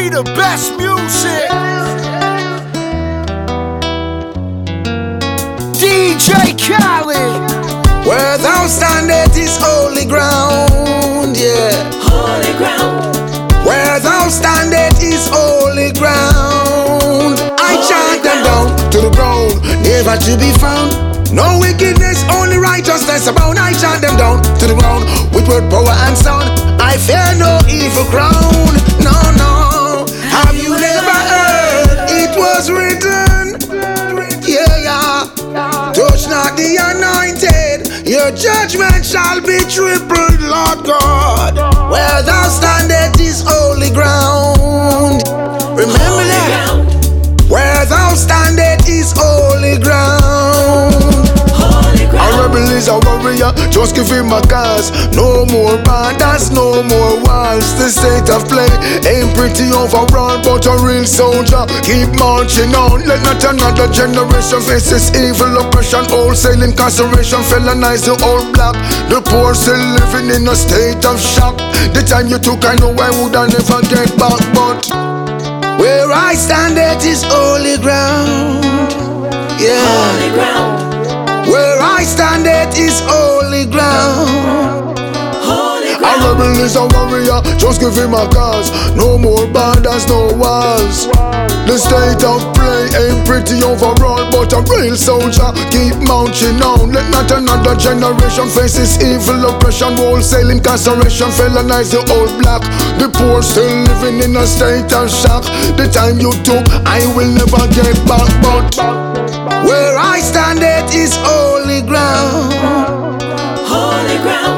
me the best music. DJ Khaled. Where thou standeth is holy ground, yeah. Holy ground. Where thou standeth is holy ground. I chant them down to the ground, never to be found. No wickedness, only righteousness abound. I chant them down to the ground with word, power, and sound. I fear no evil crown. No, no. Have you never heard? It was written. Yeah, yeah. Touch not the anointed. Your judgment shall be tripled, Lord God. Where thou standeth is holy ground. Remember that. Where thou standeth is holy ground. A rebel is a warrior, just give him a cause. No more borders, no more walls. The state of play ain't pretty overall, but a real soldier keep marching on. Let not another generation face this evil oppression. Wholesale incarceration, felonize the old black. The poor still living in a state of shock. The time you took, I know I would I never get back, but where I stand, it is holy ground. Yeah. Holy ground. Where I stand, it is holy ground. Holy A ground. rebel is a warrior, just give him a cause. No more borders, no walls. The state of play ain't pretty overall, but a real soldier keep marching on. Let not another generation face this evil oppression. Wholesale incarceration, felonize the old black. The poor still living in a state of shock. The time you took, I will never get back, but where I stand, it is holy ground. Holy ground.